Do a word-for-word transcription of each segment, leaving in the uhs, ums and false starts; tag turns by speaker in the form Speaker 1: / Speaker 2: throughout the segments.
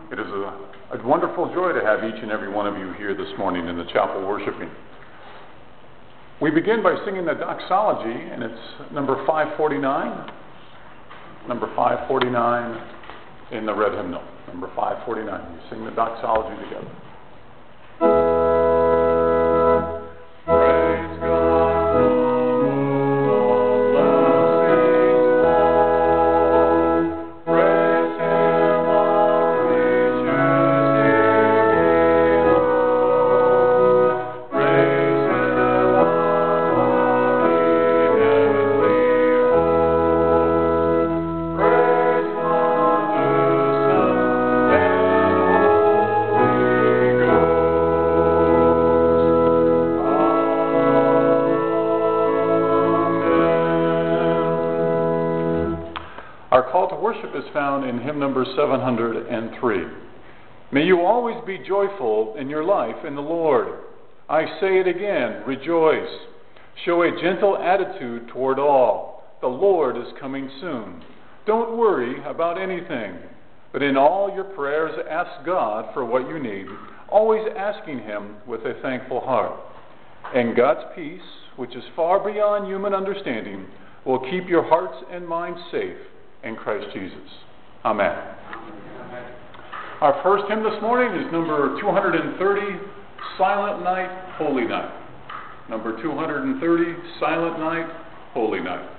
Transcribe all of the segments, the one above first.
Speaker 1: It is a, a wonderful joy to have each and every one of you here this morning in the chapel worshiping. We begin by singing the doxology, and it's number five forty-nine. Number five forty-nine in the red hymnal. Number five forty-nine. We sing the doxology together. Is found in hymn number seven hundred three. May you always be joyful in your life in the Lord. I say it again, rejoice. Show a gentle attitude toward all. The Lord is coming soon. Don't worry about anything, but in all your prayers ask God for what you need, always asking Him with a thankful heart. And God's peace, which is far beyond human understanding, will keep your hearts and minds safe in Christ Jesus. Amen. Amen. Our first hymn this morning is number two hundred thirty, Silent Night, Holy Night. Number two hundred thirty, Silent Night, Holy Night.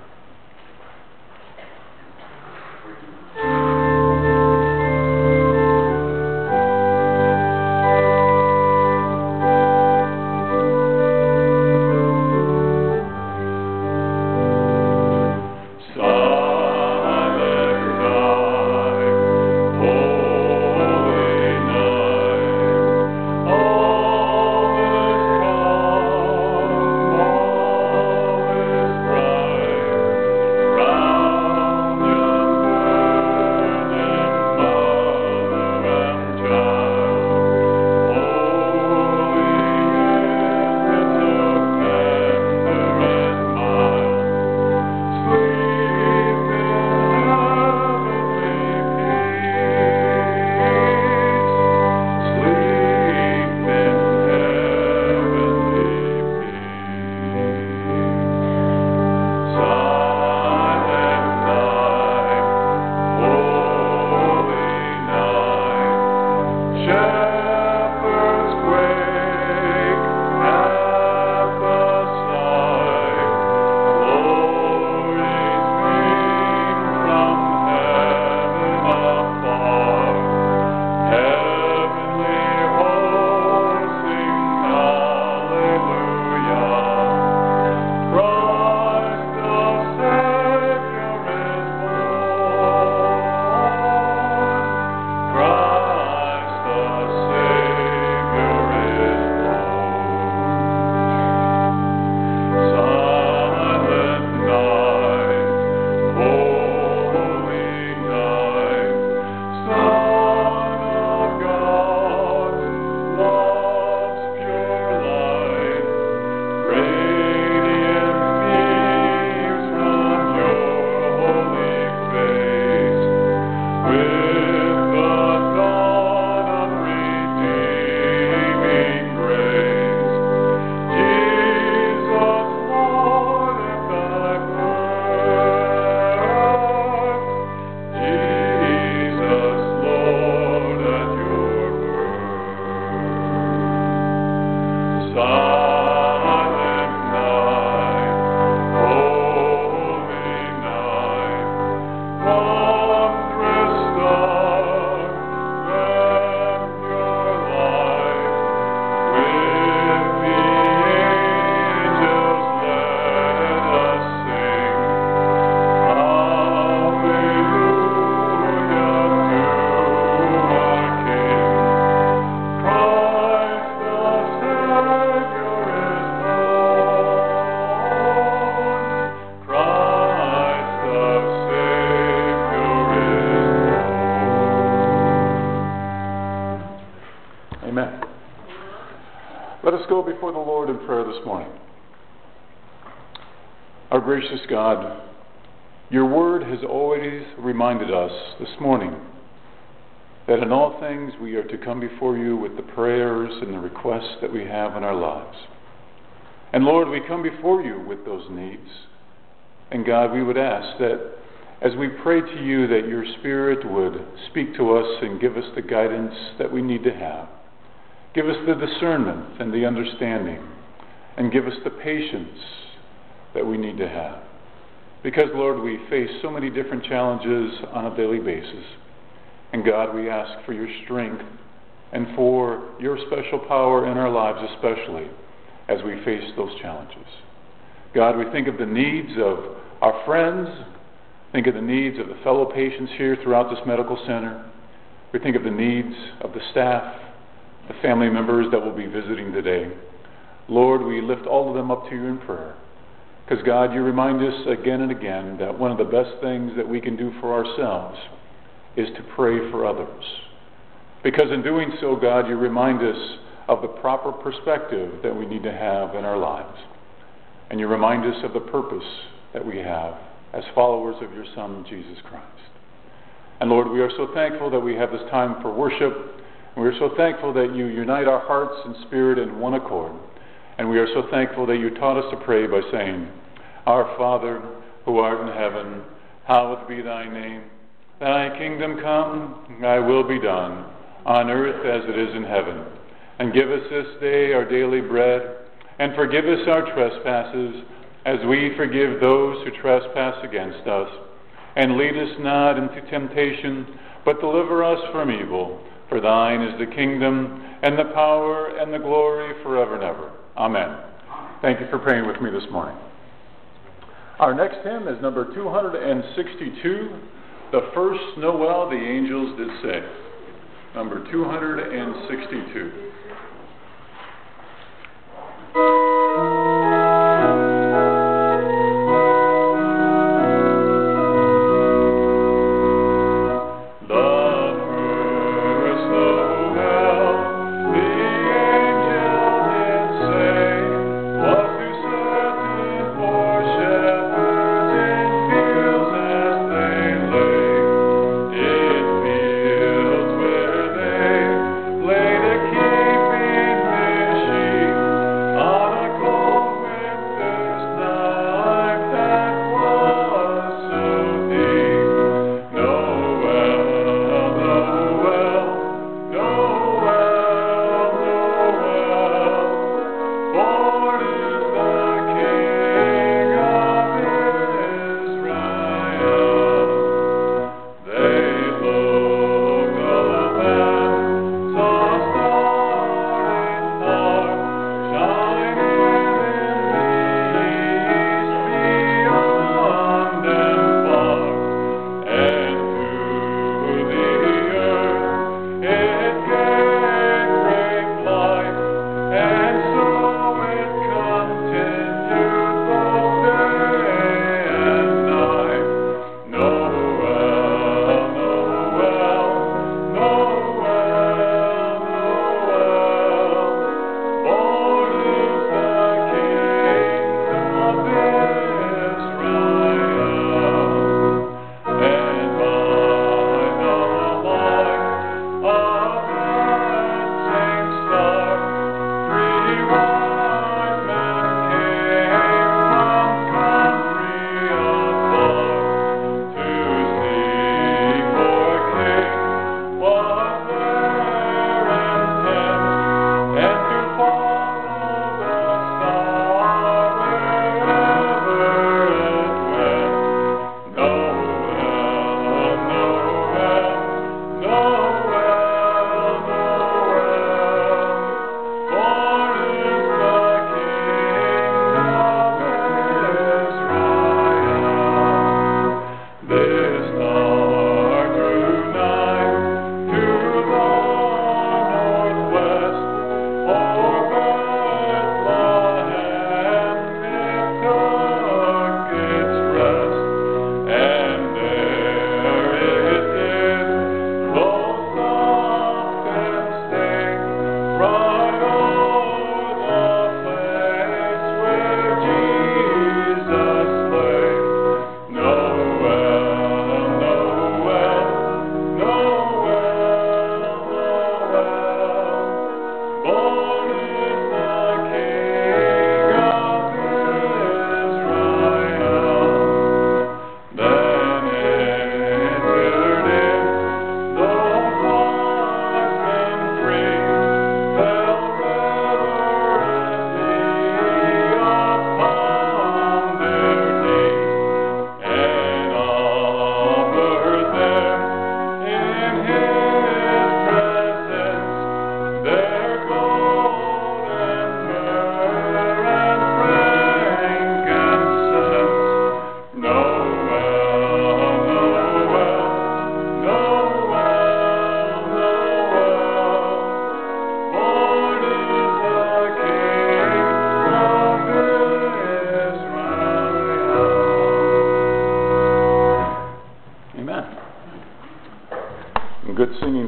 Speaker 1: Before the Lord in prayer this morning. Our gracious God, your word has always reminded us this morning that in all things we are to come before you with the prayers and the requests that we have in our lives. And Lord, we come before you with those needs. And God, we would ask that as we pray to you, that your Spirit would speak to us and give us the guidance that we need to have. Give us the discernment and the understanding, and give us the patience that we need to have. Because, Lord, we face so many different challenges on a daily basis. And God, we ask for your strength and for your special power in our lives, especially as we face those challenges. God, we think of the needs of our friends, think of the needs of the fellow patients here throughout this medical center. We think of the needs of the staff, the family members that will be visiting today. Lord, we lift all of them up to you in prayer. Because, God, you remind us again and again that one of the best things that we can do for ourselves is to pray for others. Because in doing so, God, you remind us of the proper perspective that we need to have in our lives. And you remind us of the purpose that we have as followers of your Son, Jesus Christ. And Lord, we are so thankful that we have this time for worship. And we are so thankful that you unite our hearts and spirit in one accord. And we are so thankful that you taught us to pray by saying, Our Father, who art in heaven, hallowed be thy name. Thy kingdom come, thy will be done, on earth as it is in heaven. And give us this day our daily bread, and forgive us our trespasses, as we forgive those who trespass against us. And lead us not into temptation, but deliver us from evil. For thine is the kingdom, and the power, and the glory forever and ever. Amen. Thank you for praying with me this morning. Our next hymn is number two hundred sixty-two, The First Noel the Angels Did Say. Number two hundred sixty-two.
Speaker 2: Keeping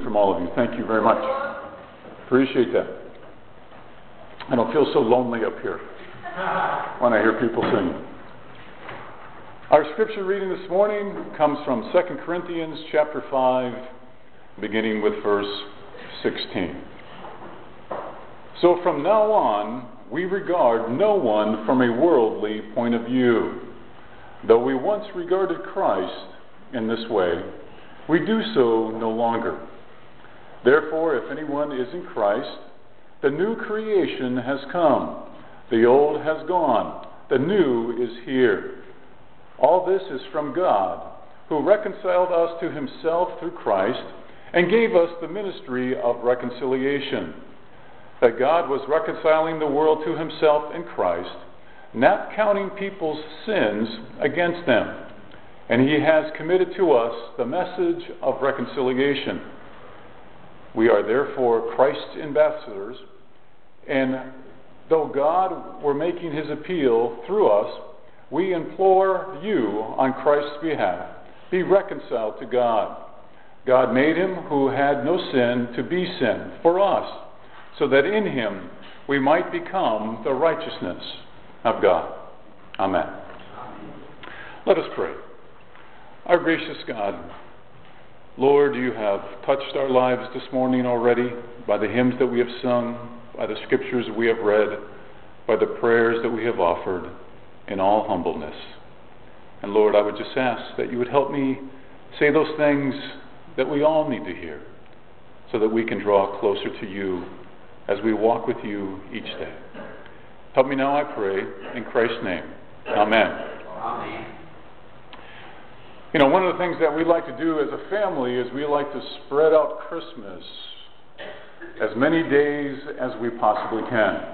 Speaker 1: from all of you. Thank you very much. Appreciate that. I don't feel so lonely up here when I hear people sing. Our scripture reading this morning comes from Second Corinthians chapter five, beginning with verse sixteen. So from now on, we regard no one from a worldly point of view. Though we once regarded Christ in this way, we do so no longer. Therefore, if anyone is in Christ, the new creation has come. The old has gone. The new is here. All this is from God, who reconciled us to himself through Christ and gave us the ministry of reconciliation. That God was reconciling the world to himself in Christ, not counting people's sins against them. And he has committed to us the message of reconciliation. We are therefore Christ's ambassadors, and though God were making his appeal through us, we implore you on Christ's behalf, be reconciled to God. God made him who had no sin to be sin for us, so that in him we might become the righteousness of God. Amen. Let us pray. Our gracious God, Lord, you have touched our lives this morning already by the hymns that we have sung, by the scriptures we have read, by the prayers that we have offered in all humbleness. And Lord, I would just ask that you would help me say those things that we all need to hear so that we can draw closer to you as we walk with you each day. Help me now, I pray, in Christ's name. Amen.
Speaker 2: Amen.
Speaker 1: You know, one of the things that we like to do as a family is we like to spread out Christmas as many days as we possibly can.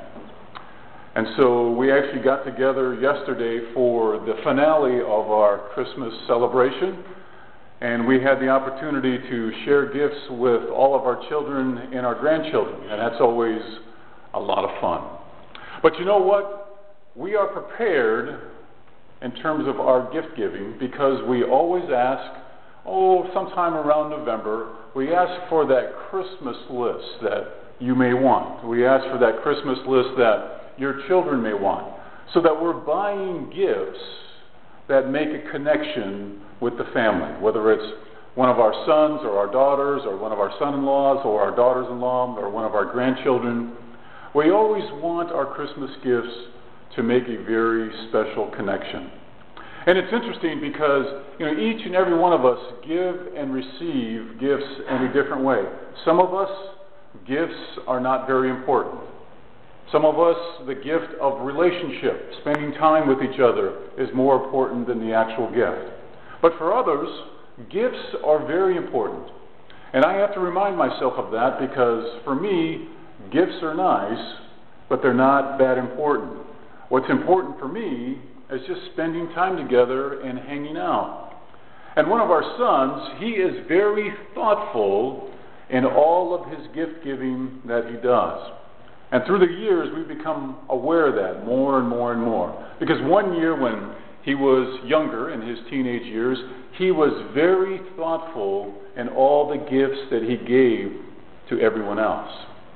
Speaker 1: And so we actually got together yesterday for the finale of our Christmas celebration, and we had the opportunity to share gifts with all of our children and our grandchildren, and that's always a lot of fun. But you know what? We are prepared in terms of our gift giving because we always ask, oh, sometime around November, we ask for that Christmas list that you may want. We ask for that Christmas list that your children may want, so that we're buying gifts that make a connection with the family, whether it's one of our sons or our daughters or one of our son-in-laws or our daughters-in-law or one of our grandchildren. We always want our Christmas gifts to make a very special connection. And it's interesting because, you know, each and every one of us give and receive gifts in a different way. Some of us, gifts are not very important. Some of us, the gift of relationship, spending time with each other, is more important than the actual gift. But for others, gifts are very important. And I have to remind myself of that because, for me, gifts are nice, but they're not that important. What's important for me is just spending time together and hanging out. And one of our sons, he is very thoughtful in all of his gift giving that he does. And through the years, we've become aware of that more and more and more. Because one year when he was younger, in his teenage years, he was very thoughtful in all the gifts that he gave to everyone else.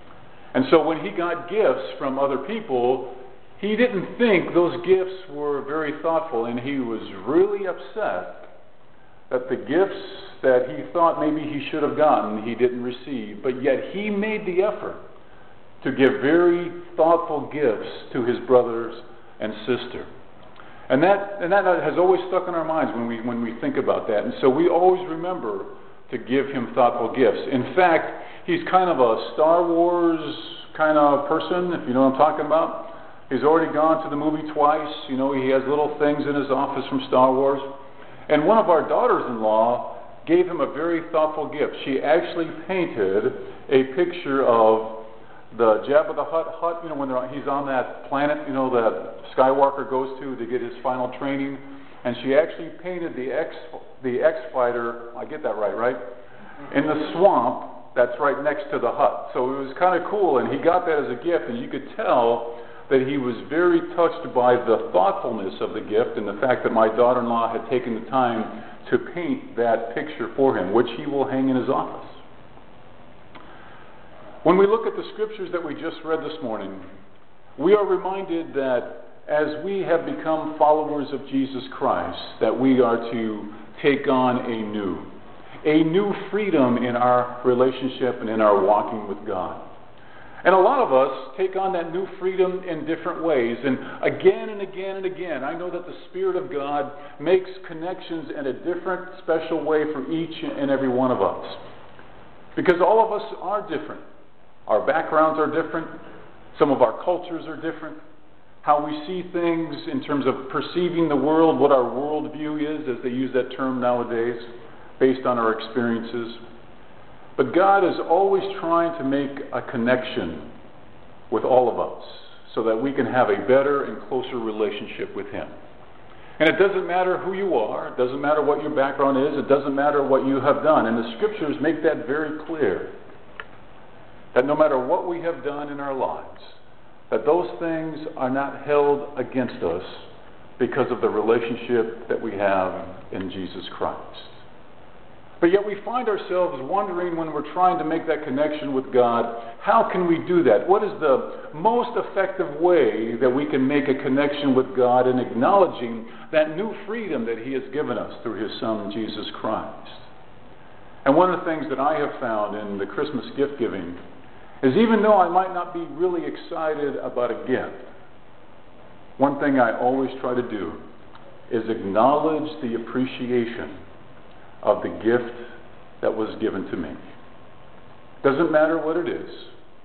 Speaker 1: And so when he got gifts from other people, he didn't think those gifts were very thoughtful, and he was really upset that the gifts that he thought maybe he should have gotten, he didn't receive. But yet he made the effort to give very thoughtful gifts to his brothers and sister. And that, and that has always stuck in our minds when we, when we think about that. And so we always remember to give him thoughtful gifts. In fact, he's kind of a Star Wars kind of person, if you know what I'm talking about. He's already gone to the movie twice. You know, he has little things in his office from Star Wars. And one of our daughters-in-law gave him a very thoughtful gift. She actually painted a picture of the Jabba the Hutt hut, you know, when they're, he's on that planet, you know, that Skywalker goes to to get his final training. And she actually painted the X, the X-Fighter, I get that right, right? In the swamp that's right next to the hut. So it was kind of cool, and he got that as a gift, and you could tell that he was very touched by the thoughtfulness of the gift and the fact that my daughter-in-law had taken the time to paint that picture for him, which he will hang in his office. When we look at the scriptures that we just read this morning, we are reminded that as we have become followers of Jesus Christ, that we are to take on a new, a new freedom in our relationship and in our walking with God. And a lot of us take on that new freedom in different ways. And again and again and again, I know that the Spirit of God makes connections in a different, special way for each and every one of us. Because all of us are different. Our backgrounds are different. Some of our cultures are different. How we see things in terms of perceiving the world, what our worldview is, as they use that term nowadays, based on our experiences. But God is always trying to make a connection with all of us so that we can have a better and closer relationship with Him. And it doesn't matter who you are, it doesn't matter what your background is, it doesn't matter what you have done. And the Scriptures make that very clear. That no matter what we have done in our lives, that those things are not held against us because of the relationship that we have in Jesus Christ. But yet we find ourselves wondering when we're trying to make that connection with God, how can we do that? What is the most effective way that we can make a connection with God in acknowledging that new freedom that He has given us through His Son, Jesus Christ? And one of the things that I have found in the Christmas gift giving is even though I might not be really excited about a gift, one thing I always try to do is acknowledge the appreciation of the gift that was given to me. Doesn't matter what it is.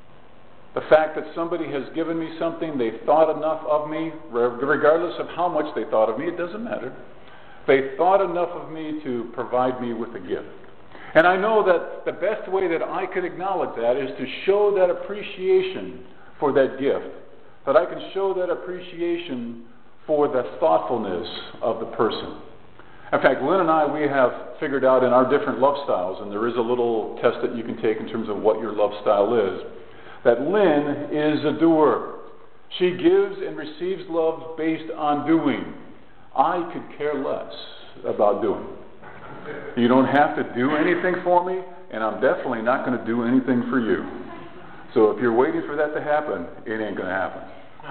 Speaker 1: The fact that somebody has given me something, they thought enough of me, regardless of how much they thought of me, it doesn't matter. They thought enough of me to provide me with a gift. And I know that the best way that I could acknowledge that is to show that appreciation for that gift. That I can show that appreciation for the thoughtfulness of the person. In fact, Lynn and I, we have figured out in our different love styles, and there is a little test that you can take in terms of what your love style is, that Lynn is a doer. She gives and receives love based on doing. I could care less about doing. You don't have to do anything for me, and I'm definitely not going to do anything for you. So if you're waiting for that to happen, it ain't going to happen.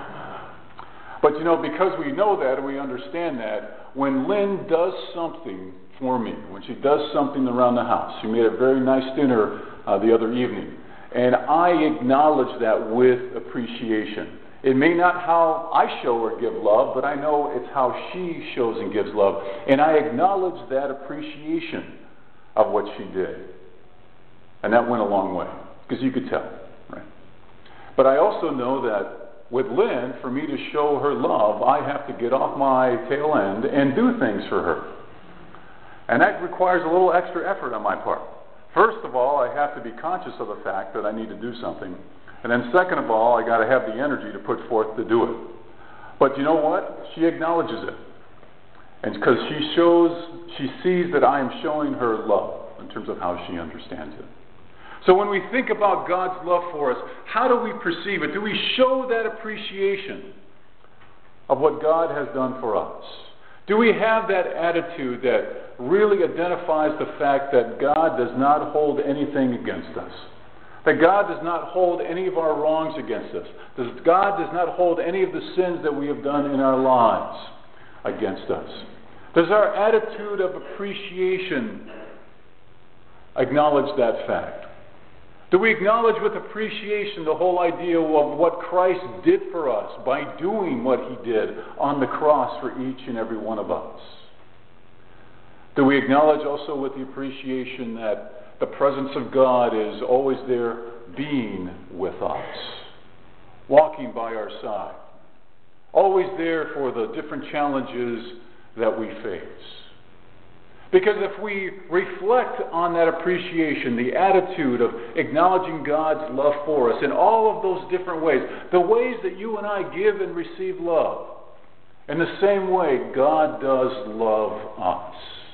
Speaker 1: But you know, because we know that and we understand that, when Lynn does something for me, when she does something around the house, she made a very nice dinner uh, the other evening, and I acknowledge that with appreciation. It may not how I show or give love, but I know it's how she shows and gives love. And I acknowledge that appreciation of what she did. And that went a long way, because you could tell, right? But I also know that with Lynn, for me to show her love, I have to get off my tail end and do things for her. And that requires a little extra effort on my part. First of all, I have to be conscious of the fact that I need to do something. And then second of all, I got to have the energy to put forth to do it. But you know what? She acknowledges it. And because she shows, she sees that I am showing her love in terms of how she understands it. So when we think about God's love for us, how do we perceive it? Do we show that appreciation of what God has done for us? Do we have that attitude that really identifies the fact that God does not hold anything against us? That God does not hold any of our wrongs against us? That God does not hold any of the sins that we have done in our lives against us? Does our attitude of appreciation acknowledge that fact? Do we acknowledge with appreciation the whole idea of what Christ did for us by doing what He did on the cross for each and every one of us? Do we acknowledge also with the appreciation that the presence of God is always there being with us, walking by our side, always there for the different challenges that we face? Because if we reflect on that appreciation, the attitude of acknowledging God's love for us in all of those different ways, the ways that you and I give and receive love, in the same way God does love us.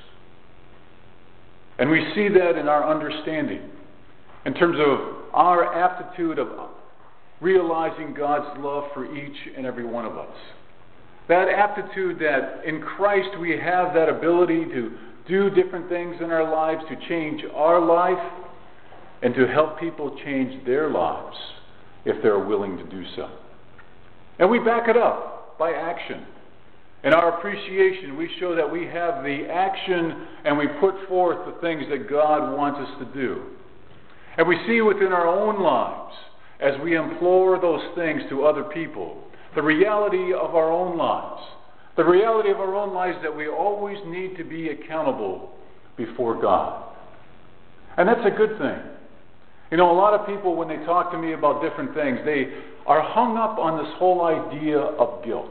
Speaker 1: And we see that in our understanding, in terms of our aptitude of realizing God's love for each and every one of us. That aptitude that in Christ we have that ability to do different things in our lives to change our life and to help people change their lives if they're willing to do so. And we back it up by action. In our appreciation, we show that we have the action and we put forth the things that God wants us to do. And we see within our own lives, as we implore those things to other people, the reality of our own lives. The reality of our own lives that we always need to be accountable before God. And that's a good thing. You know, a lot of people, when they talk to me about different things, they are hung up on this whole idea of guilt.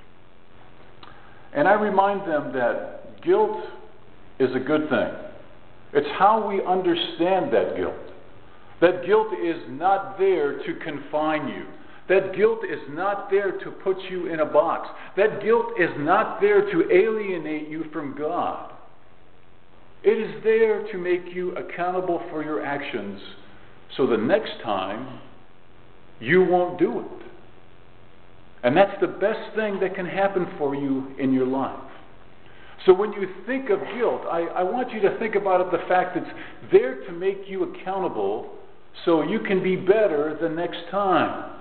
Speaker 1: And I remind them that guilt is a good thing. It's how we understand that guilt. That guilt is not there to confine you. That guilt is not there to put you in a box. That guilt is not there to alienate you from God. It is there to make you accountable for your actions, so the next time you won't do it. And that's the best thing that can happen for you in your life. So when you think of guilt, I, I want you to think about it, the fact that it's there to make you accountable so you can be better the next time.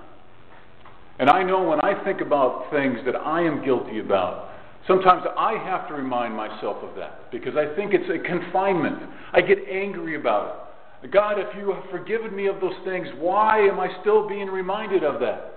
Speaker 1: And I know when I think about things that I am guilty about, sometimes I have to remind myself of that, because I think it's a confinement. I get angry about it. God, if you have forgiven me of those things, why am I still being reminded of that?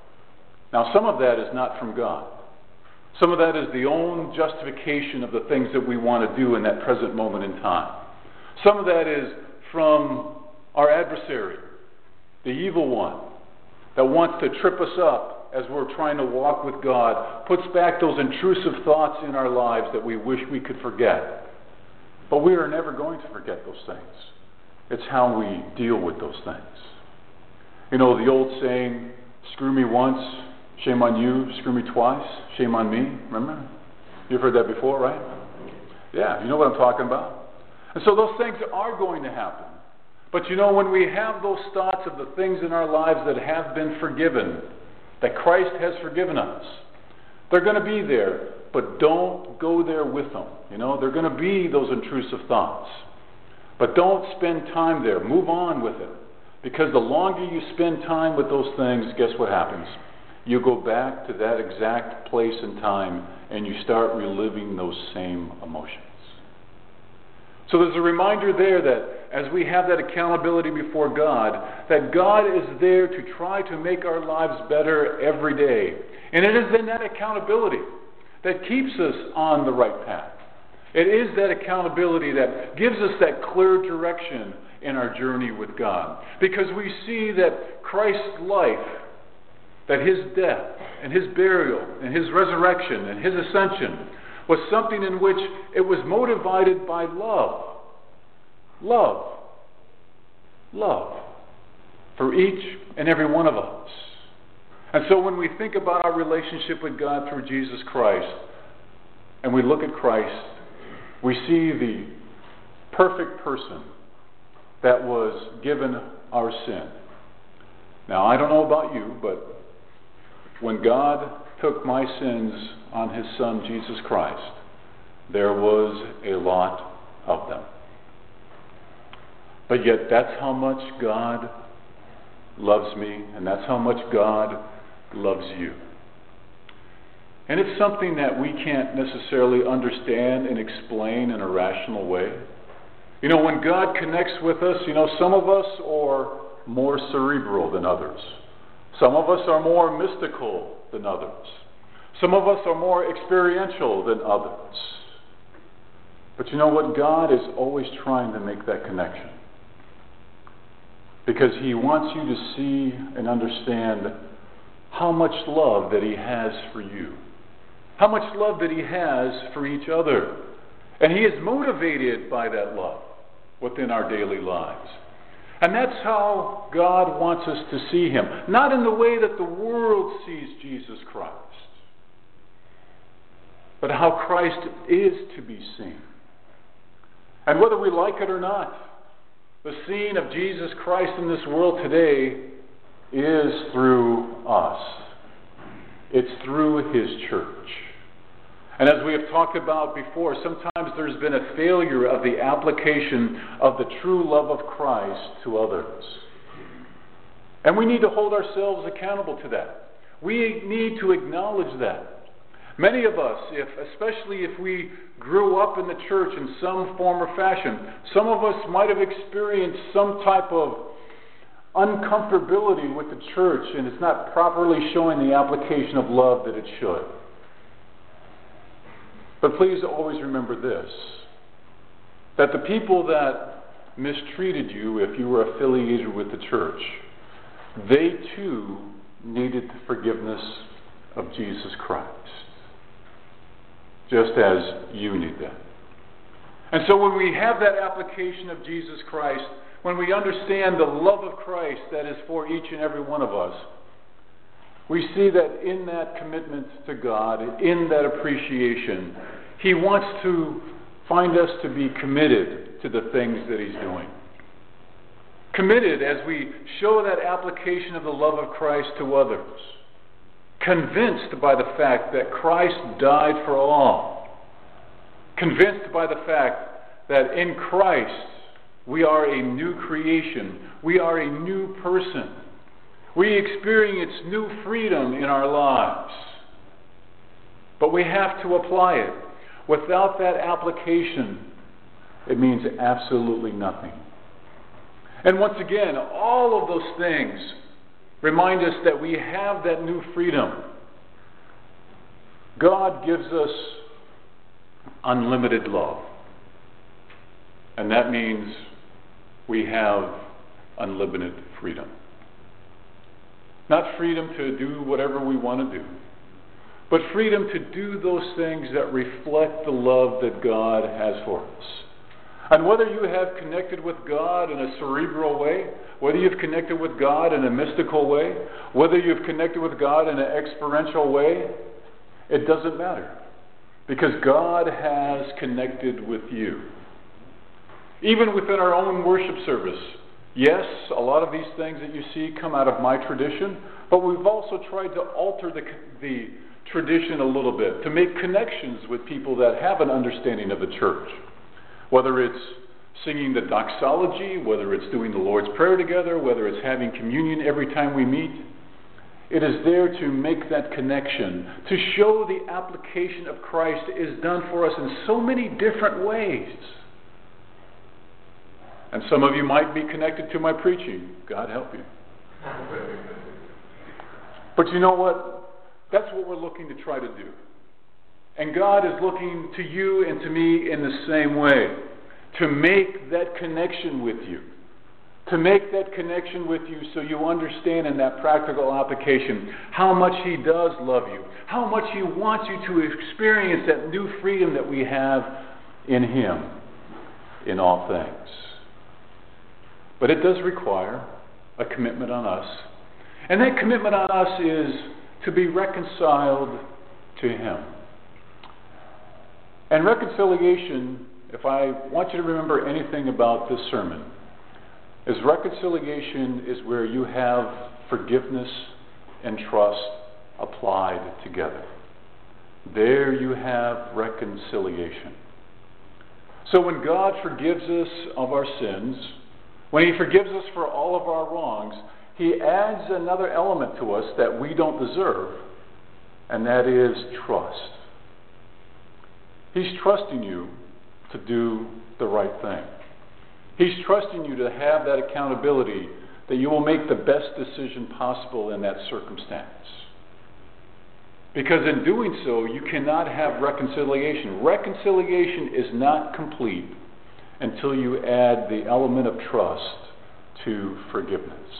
Speaker 1: Now, some of that is not from God. Some of that is the own justification of the things that we want to do in that present moment in time. Some of that is from our adversary, the evil one, that wants to trip us up as we're trying to walk with God, puts back those intrusive thoughts in our lives that we wish we could forget. But we are never going to forget those things. It's how we deal with those things. You know, the old saying, screw me once, shame on you, screw me twice, shame on me, remember? You've heard that before, right? Yeah, you know what I'm talking about. And so those things are going to happen. But you know, when we have those thoughts of the things in our lives that have been forgiven, that Christ has forgiven us, they're going to be there, but don't go there with them. You know, they're going to be those intrusive thoughts. But don't spend time there. Move on with it. Because the longer you spend time with those things, guess what happens? You go back to that exact place and time, and you start reliving those same emotions. So there's a reminder there that as we have that accountability before God, that God is there to try to make our lives better every day. And it is in that accountability that keeps us on the right path. It is that accountability that gives us that clear direction in our journey with God. Because we see that Christ's life, that His death and His burial and His resurrection and His ascension was something in which it was motivated by love. Love. Love. For each and every one of us. And so when we think about our relationship with God through Jesus Christ, and we look at Christ, we see the perfect person that was given our sin. Now, I don't know about you, but when God took my sins on His Son, Jesus Christ, there was a lot of them. But yet, that's how much God loves me, and that's how much God loves you. And it's something that we can't necessarily understand and explain in a rational way. You know, when God connects with us, you know, some of us are more cerebral than others. Some of us are more mystical than others. Some of us are more experiential than others. But you know what? God is always trying to make that connection. Because He wants you to see and understand how much love that He has for you. How much love that He has for each other. And He is motivated by that love within our daily lives. And that's how God wants us to see Him. Not in the way that the world sees Jesus Christ, but how Christ is to be seen. And whether we like it or not, the seeing of Jesus Christ in this world today is through us. It's through His church. And as we have talked about before, sometimes there's been a failure of the application of the true love of Christ to others. And we need to hold ourselves accountable to that. We need to acknowledge that. Many of us, if, especially if we grew up in the church in some form or fashion, some of us might have experienced some type of uncomfortability with the church, and it's not properly showing the application of love that it should. But please always remember this, that the people that mistreated you if you were affiliated with the church, they too needed the forgiveness of Jesus Christ, just as you need that. And so when we have that application of Jesus Christ, when we understand the love of Christ that is for each and every one of us, we see that in that commitment to God, in that appreciation, He wants to find us to be committed to the things that He's doing. Committed as we show that application of the love of Christ to others. Convinced by the fact that Christ died for all. Convinced by the fact that in Christ we are a new creation. We are a new person. We experience new freedom in our lives. But we have to apply it. Without that application, it means absolutely nothing. And once again, all of those things remind us that we have that new freedom. God gives us unlimited love. And that means we have unlimited freedom. Not freedom to do whatever we want to do, but freedom to do those things that reflect the love that God has for us. And whether you have connected with God in a cerebral way, whether you've connected with God in a mystical way, whether you've connected with God in an experiential way, it doesn't matter. Because God has connected with you. Even within our own worship service, yes, a lot of these things that you see come out of my tradition, but we've also tried to alter the, the tradition a little bit to make connections with people that have an understanding of the church. Whether it's singing the doxology, whether it's doing the Lord's Prayer together, whether it's having communion every time we meet, it is there to make that connection, to show the application of Christ is done for us in so many different ways. And some of you might be connected to my preaching. God help you. But you know what? That's what we're looking to try to do. And God is looking to you and to me in the same way, to make that connection with you. To make that connection with you so you understand in that practical application how much He does love you, how much He wants you to experience that new freedom that we have in Him in all things. But it does require a commitment on us. And that commitment on us is to be reconciled to Him. And reconciliation, if I want you to remember anything about this sermon, is reconciliation is where you have forgiveness and trust applied together. There you have reconciliation. So when God forgives us of our sins, when He forgives us for all of our wrongs, He adds another element to us that we don't deserve, and that is trust. He's trusting you to do the right thing. He's trusting you to have that accountability that you will make the best decision possible in that circumstance. Because in doing so, you cannot have reconciliation. Reconciliation is not complete until you add the element of trust to forgiveness.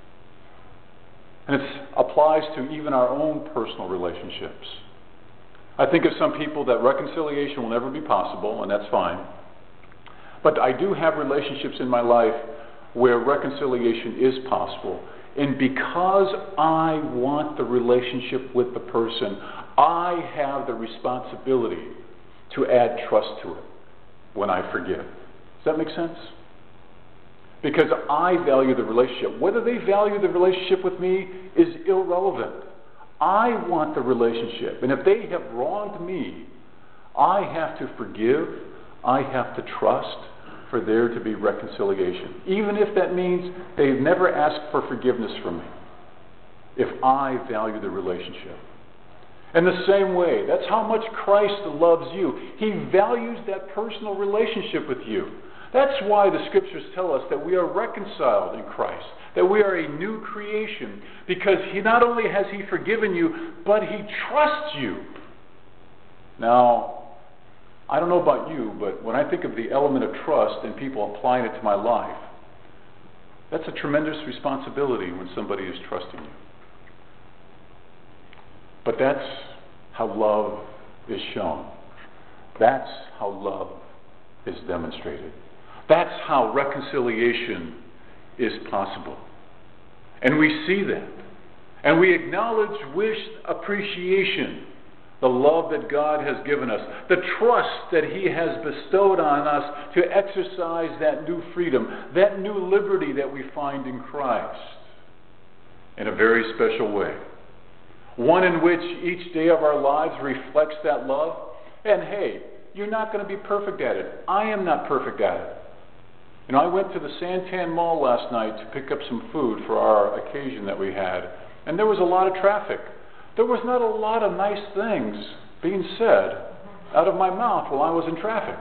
Speaker 1: And it applies to even our own personal relationships. I think of some people that reconciliation will never be possible, and that's fine. But I do have relationships in my life where reconciliation is possible. And because I want the relationship with the person, I have the responsibility to add trust to it when I forgive. Does that make sense? Because I value the relationship. Whether they value the relationship with me is irrelevant. I want the relationship. And if they have wronged me, I have to forgive, I have to trust for there to be reconciliation. Even if that means they've never asked for forgiveness from me. If I value the relationship. In the same way, that's how much Christ loves you. He values that personal relationship with you. That's why the Scriptures tell us that we are reconciled in Christ, that we are a new creation, because He not only has He forgiven you, but He trusts you. Now, I don't know about you, but when I think of the element of trust and people applying it to my life, that's a tremendous responsibility when somebody is trusting you. But that's how love is shown. That's how love is demonstrated. That's how reconciliation is possible. And we see that. And we acknowledge with appreciation the love that God has given us, the trust that He has bestowed on us to exercise that new freedom, that new liberty that we find in Christ in a very special way. One in which each day of our lives reflects that love. And hey, you're not going to be perfect at it. I am not perfect at it. You know, I went to the Santan Mall last night to pick up some food for our occasion that we had, and there was a lot of traffic. There was not a lot of nice things being said out of my mouth while I was in traffic.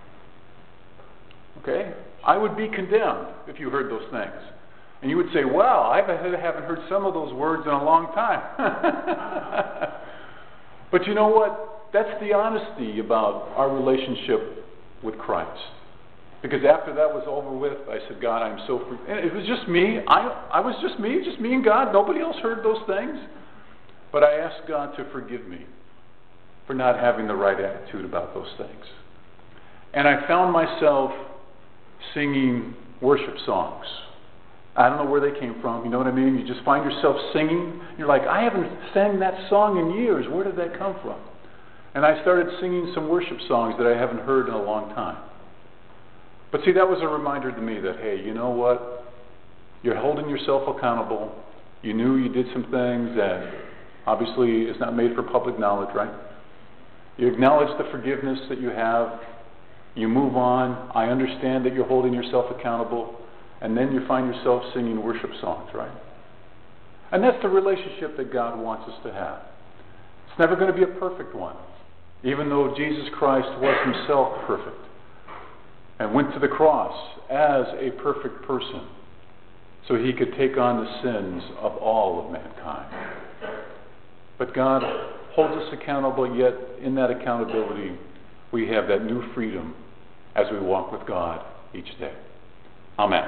Speaker 1: Okay? I would be condemned if you heard those things. And you would say, wow, I haven't heard some of those words in a long time. But you know what? That's the honesty about our relationship with Christ. Because after that was over with, I said, God, I'm so free. And it was just me. I, I was just me, just me and God. Nobody else heard those things. But I asked God to forgive me for not having the right attitude about those things. And I found myself singing worship songs. I don't know where they came from, you know what I mean? You just find yourself singing. You're like, I haven't sang that song in years. Where did that come from? And I started singing some worship songs that I haven't heard in a long time. But see, that was a reminder to me that, hey, you know what? You're holding yourself accountable. You knew you did some things that obviously is not made for public knowledge, right? You acknowledge the forgiveness that you have. You move on. I understand that you're holding yourself accountable. And then you find yourself singing worship songs, right? And that's the relationship that God wants us to have. It's never going to be a perfect one, even though Jesus Christ was Himself perfect and went to the cross as a perfect person so He could take on the sins of all of mankind. But God holds us accountable, yet in that accountability we have that new freedom as we walk with God each day. Amen.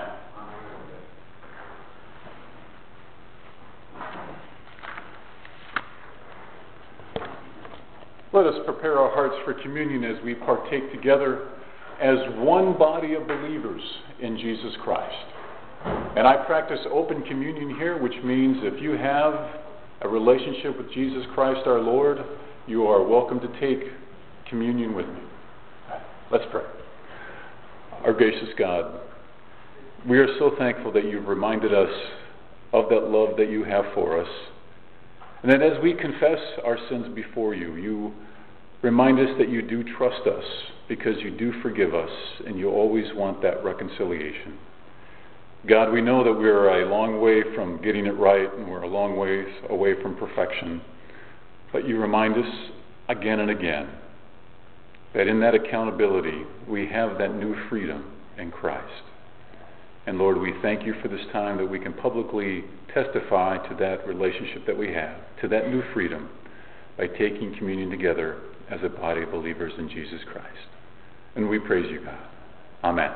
Speaker 1: Let us prepare our hearts for communion as we partake together as one body of believers in Jesus Christ. And I practice open communion here, which means if you have a relationship with Jesus Christ our Lord, you are welcome to take communion with me. Let's pray. Our gracious God, we are so thankful that you've reminded us of that love that you have for us. And that as we confess our sins before you, you remind us that you do trust us because you do forgive us and you always want that reconciliation. God, we know that we're a long way from getting it right and we're a long ways away from perfection. But you remind us again and again that in that accountability we have that new freedom in Christ. And Lord, we thank you for this time that we can publicly testify to that relationship that we have, to that new freedom, by taking communion together as a body of believers in Jesus Christ. And we praise you, God. Amen.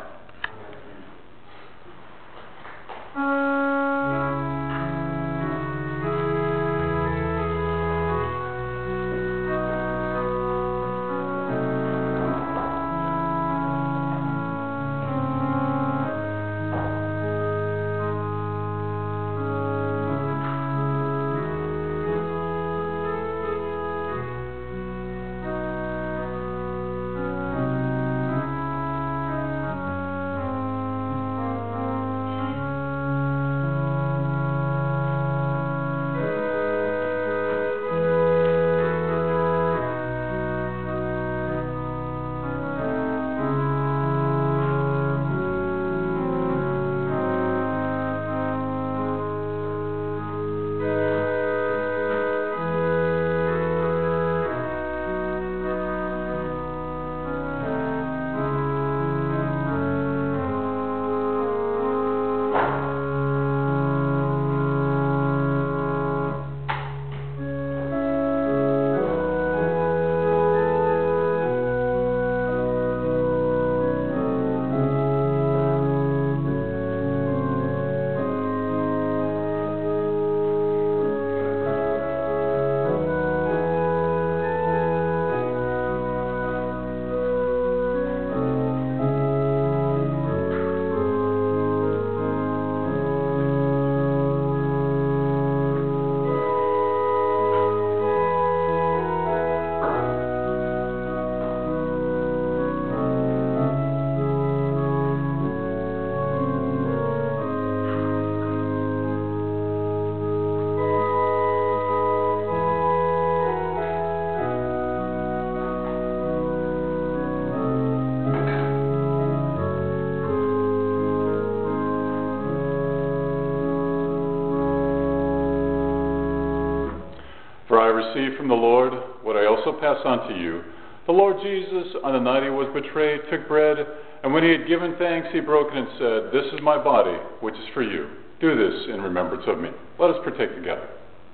Speaker 1: received from the Lord what I also pass on to you. The Lord Jesus, on the night he was betrayed, took bread, and when he had given thanks, he broke it and said, "This is my body, which is for you. Do this in remembrance of me." Let us partake together.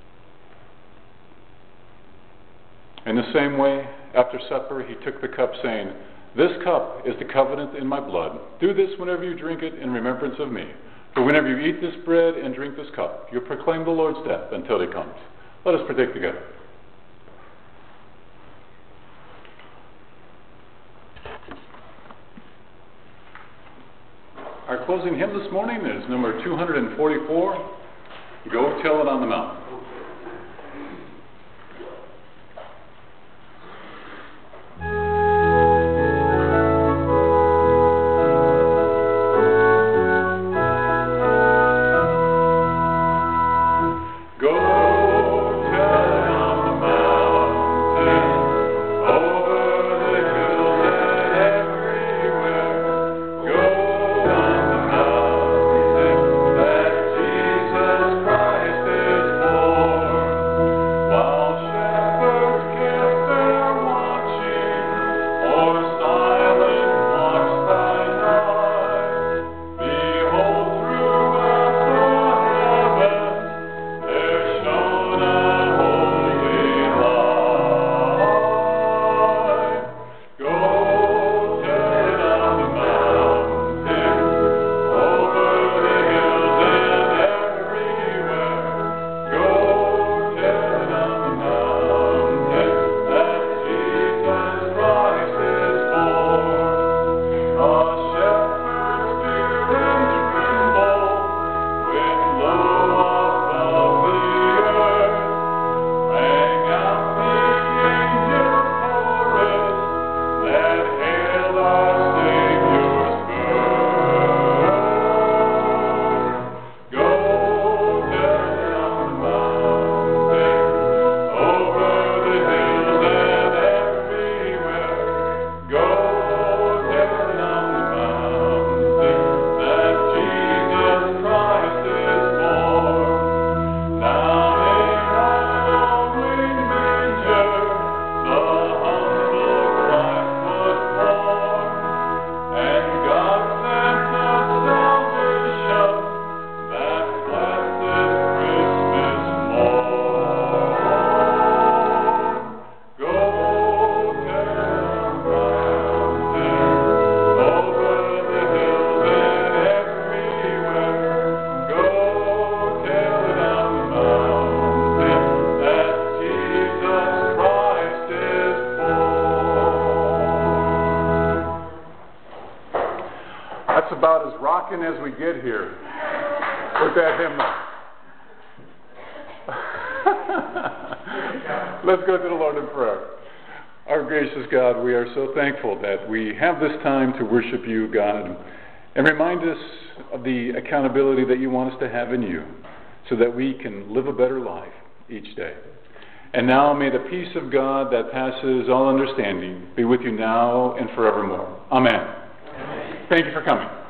Speaker 1: In the same way, after supper, he took the cup, saying, "This cup is the covenant in my blood. Do this whenever you drink it in remembrance of me. For whenever you eat this bread and drink this cup, you proclaim the Lord's death until he comes." Let us partake together. Our closing hymn this morning is number two hundred forty-four, "Go Tell It on the Mountain." About as rocking as we get here with that hymnal. Let's go to the Lord in prayer. Our gracious God, we are so thankful that we have this time to worship you, God, and remind us of the accountability that you want us to have in you so that we can live a better life each day. And now may the peace of God that passes all understanding be with you now and forevermore. Amen. Amen. Thank you for coming.